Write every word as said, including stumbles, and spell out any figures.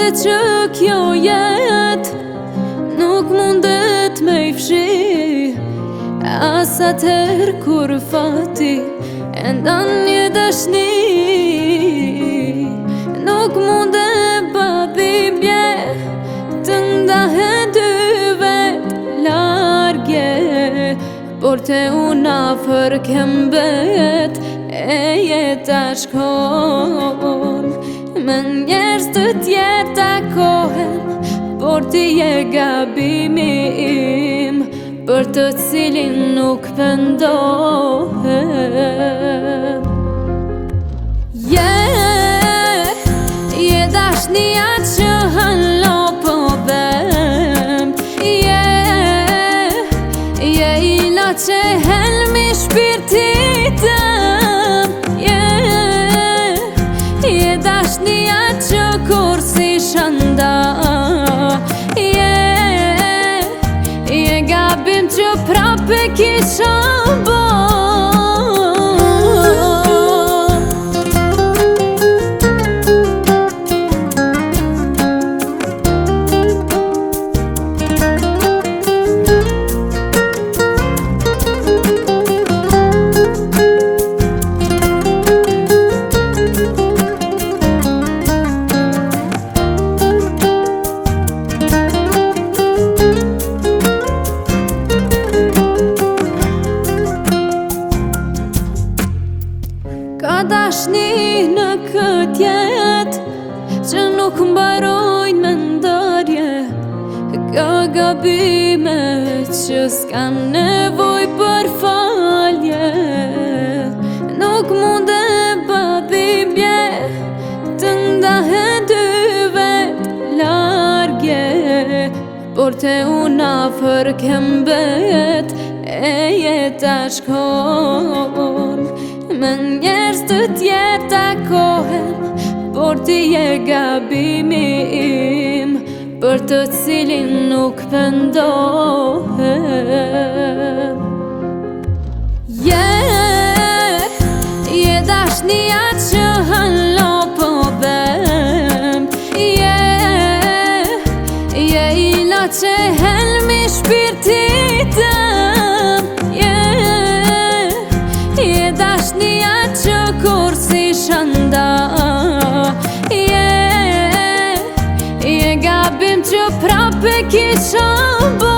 Gati që kjo jet nuk mundet me i fshi, as atëher kur fati e ndan një dashni. Nuk mundet pa dhimbje të ndahen dy vet largje, por te unë afër ke mbet e jeta shkon. Me njerëz të tjerë takohem, por ti je gabimi im, për të cilin nuk pendohem. Je, je dashnia që hallo po them. Je, je ila që helmi shpirtit tëm. Je, je dashnia që kur si shanda. Je, je gabim që prape kisha bo. Ka dashni në kët jet që nuk mbarojnë me ndarje. Ka gabime që s'kan nevoj për falje. Nuk munde pa dhimbje të ndahen dy vet largje, por te unë afër ke mbet e jeta shkon. Me njerëz të tjerë takohem, por ti je gabimi im, për të cilin nuk pendohem. Je, je dashnia që hallo po them. Je, je ila që helmi shpirtit tëm. Je, je dashnia që kur si shanda. Je, je gabim që prape kisha bo.